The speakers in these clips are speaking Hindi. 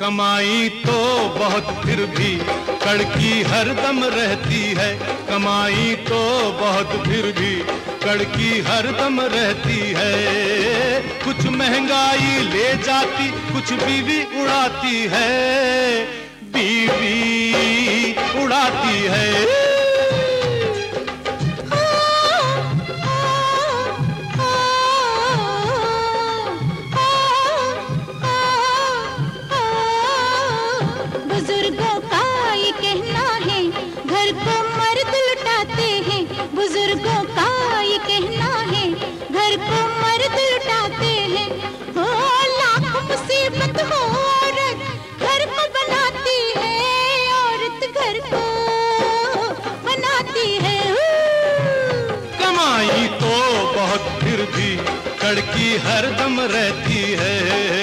कमाई तो बहुत फिर भी कड़की हरदम रहती है। कमाई तो बहुत फिर भी कड़की हरदम रहती है। कुछ महंगाई ले जाती, कुछ बीवी उड़ाती है। बीवी उड़ाती है। बुजुर्गों का ये कहना है, घर को मर्द लुटाते हैं। बुजुर्गों का ये कहना है, घर को मर्द लुटाते हैं। हो लाख मुसीबत हो, औरत घर को बनाती है। औरत घर को बनाती है। कमाई तो बहुत फिर भी कड़की हरदम रहती है।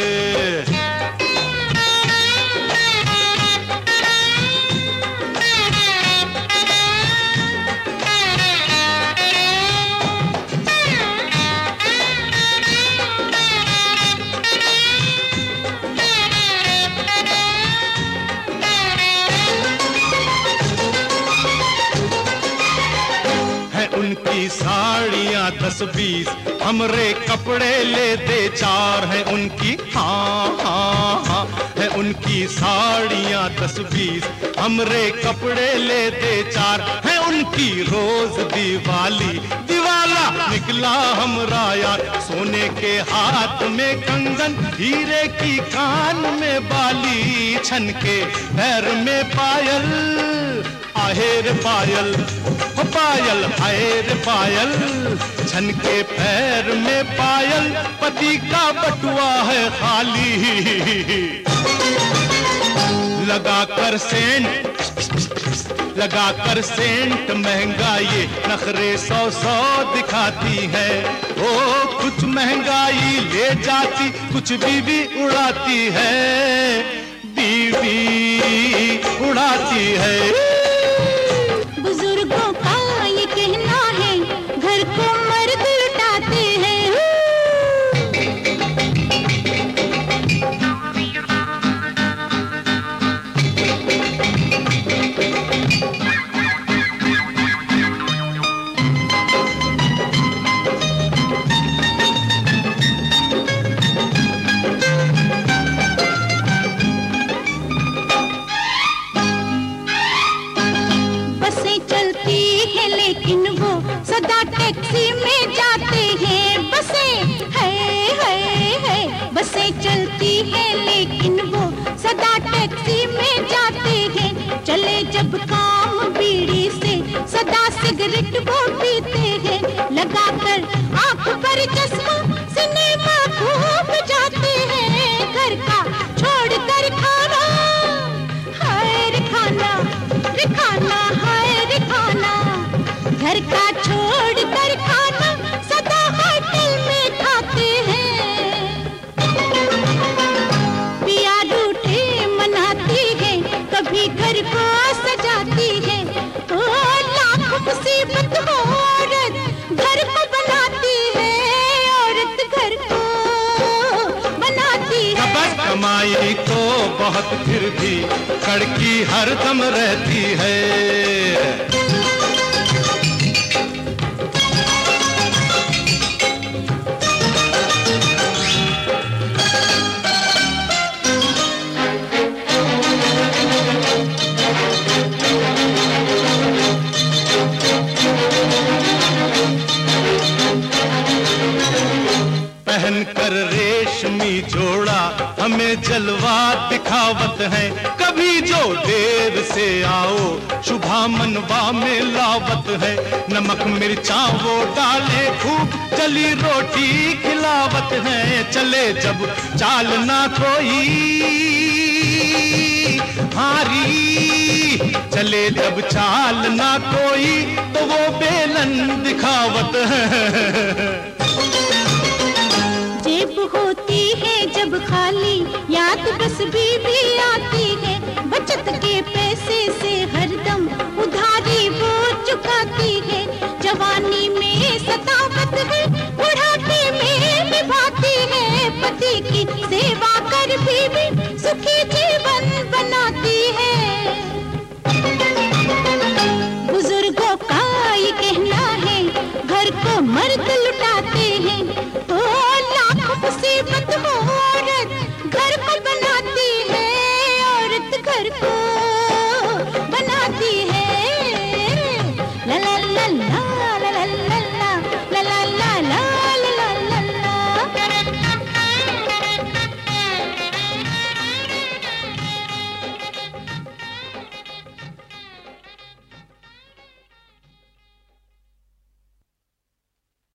उनकी साड़ियाँ 10-20, हमरे कपड़े लेते 4 हैं उनकी। हाँ हाँ हाँ है उनकी साड़ियाँ 10-20, हमरे कपड़े लेते 4 हैं उनकी। रोज दिवाली दिवाला निकला हमरा यार। सोने के हाथ में कंगन, हीरे की कान में बाली, छन के पैर में पायल, आहेर पायल, पायल आहेर पायल, छन के पैर में पायल। पति का बटुआ है खाली, लगाकर सेंट महंगा ये नखरे 100 दिखाती है। ओ कुछ महंगाई ले जाती, कुछ बीवी उड़ाती है। बीवी उड़ाती है। बुजुर्गों का ये कहना है, घर को मर्द लुटाते हैं। बसें चलती हैं लेकिन वो सदा टैक्सी में जाते हैं। बसें चलती हैं लेकिन वो सदा टैक्सी में जाते हैं। चले जब काम बीड़ी से, सदा सिगरेट वो पीते हैं। लगाकर आंख पर चश्मा, सिनेमा खूब जाते हैं। घर का छोड़ कर खाना, हाय रे खाना, रे खाना, हाय रे खाना। घर का छोड़ कर खाना, सदा होटल में खाते हैं। पिया रूठे मनाती है, कभी घर को सजाती है। ओ लाख मुसीबत हो, औरत घर को बनाती है। औरत घर को बनाती है। कमाई तो बहुत फिर भी कड़की हरदम रहती है। पहनकर रेशमी जोड़ा हमें जलवा दिखावत है। कभी जो देर से आओ, शुभा मनवा में लावत है। नमक मिर्चा वो डाले खूब, जली रोटी खिलावत है। चले जब चाल ना कोई हारी, चले जब चाल ना कोई, तो वो बेलन दिखावत है। जेब होती है जब खाली, याद बस बीवी आती है। बचत के पैसे से हरदम उधारी वो चुकाती है। जवानी में सतावत है, बुढ़ापे में निभाती है। पति की सेवा कर बीवी सुखी जी